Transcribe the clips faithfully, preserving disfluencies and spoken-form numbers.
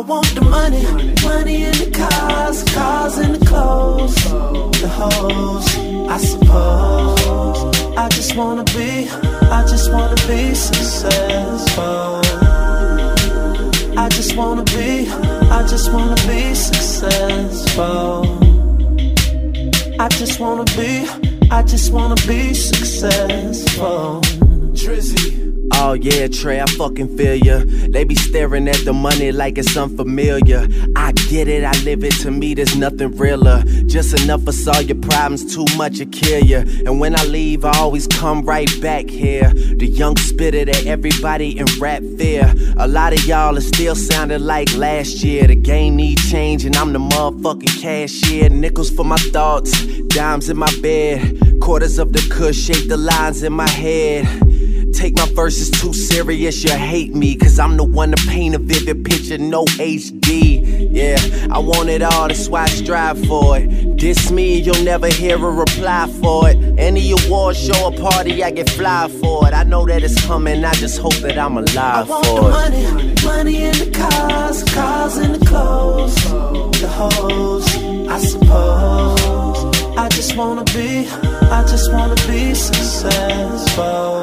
want the money, money in the cars, cars in the clothes, the hoes, I suppose. I just wanna be, I just wanna be successful. I just wanna be, I just wanna be successful. I just wanna be, I just wanna be successful. Drizzy. Oh yeah, Trey, I fucking feel ya. They be staring at the money like it's unfamiliar. I get it, I live it, to me there's nothing realer. Just enough for all your problems, too much to kill ya. And when I leave, I always come right back here. The young spitter that everybody in rap fear. A lot of y'all are still sounding like last year. The game need change and I'm the motherfucking cashier. Nickels for my thoughts, dimes in my bed. Quarters of the kush shape the lines in my head. Take my verses too serious, you hate me, cause I'm the one to paint a vivid picture, no H D. Yeah, I want it all, that's why I strive for it. Diss me, you'll never hear a reply for it. Any award show or party, I get fly for it. I know that it's coming, I just hope that I'm alive for it. I want the money, money in the cars, cars in the clothes, the hoes, I suppose. I just wanna be, I just wanna be successful.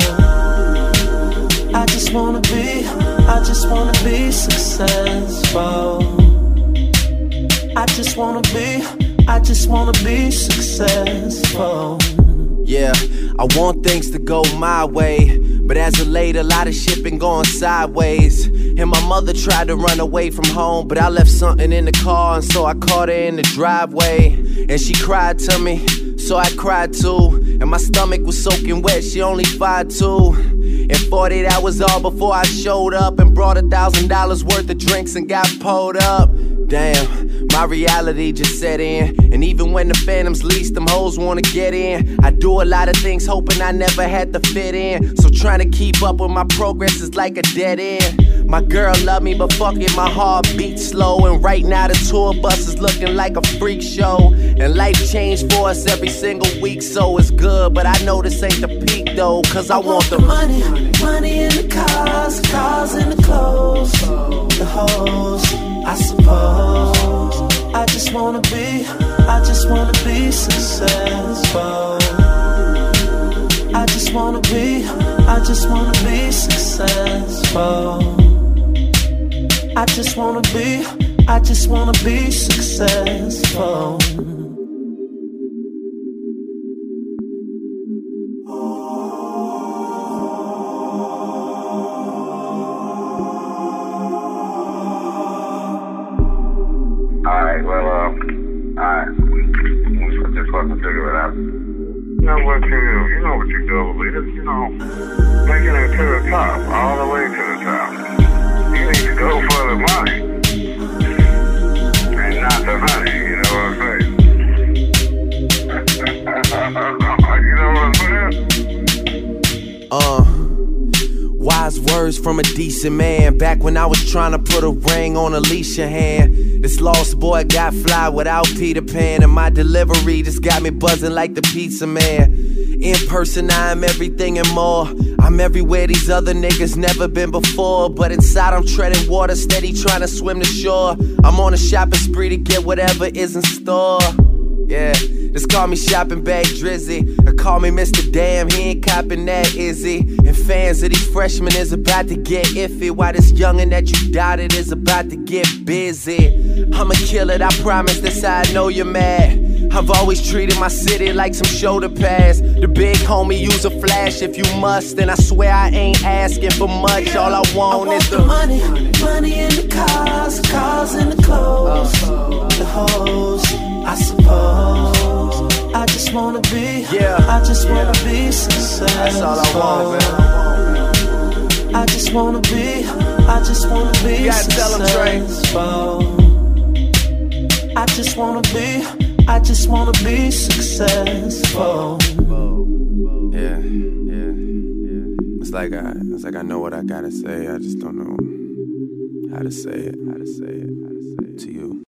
I just wanna be, I just wanna be successful. I just wanna be, I just wanna be successful. Yeah, I want things to go my way, but as of late, a lot of shit been going sideways. And my mother tried to run away from home, but I left something in the car, and so I caught her in the driveway. And she cried to me, so I cried too. And my stomach was soaking wet, she only five two. And forty-eight hours all before I showed up and brought a thousand dollars worth of drinks and got pulled up. Damn, my reality just set in. And even when the phantoms least, them hoes wanna get in. I do a lot of things hoping I never had to fit in. So trying to keep up with my progress is like a dead end. My girl love me, but fuck it, my heart beats slow. And right now the tour bus is looking like a freak show. And life changed for us every single week, so it's good. But I know this ain't the peak though, cause I, I want, want the money, money in the cars, cars in the clothes, the hoes, I suppose. I just wanna be, I just wanna be successful. I just wanna be, I just wanna be successful. I just wanna be, I just wanna be successful. Alright, well, uh, alright. Let's just fucking figure it out. You know what you do, you know what you do, believe you know, making it to the top, all the way to the top. You need to go for the money, and not the honey, you know what I'm saying? You know what I'm saying? Uh, wise words from a decent man. Back when I was trying to put a ring on Alicia hand. This lost boy got fly without Peter Pan. And my delivery just got me buzzing like the pizza man. In person I am everything and more. I'm everywhere these other niggas never been before. But inside I'm treading water, steady trying to swim the shore. I'm on a shopping spree to get whatever is in store. Yeah, just call me shopping bag Drizzy, or call me Mister Damn, he ain't copping that, is he? And fans of these freshmen is about to get iffy, while this youngin' that you doubted is about to get busy. I'ma kill it, I promise, that's how I know you're mad. I've always treated my city like some shoulder pads. The big homie use a flash if you must, and I swear I ain't asking for much. All I want, I want is the, the money, money in the cars, cars in the clothes, the hoes, I suppose. I just wanna be, yeah, I just yeah. wanna be successful. That's all I want, man. I just wanna be, I just wanna be You gotta tell him, Trey. successful. I just wanna be, I just wanna be successful. Yeah, yeah, yeah. It's like I, it's like I know what I gotta say. I just don't know how to say it, how to say it, how to say it to you.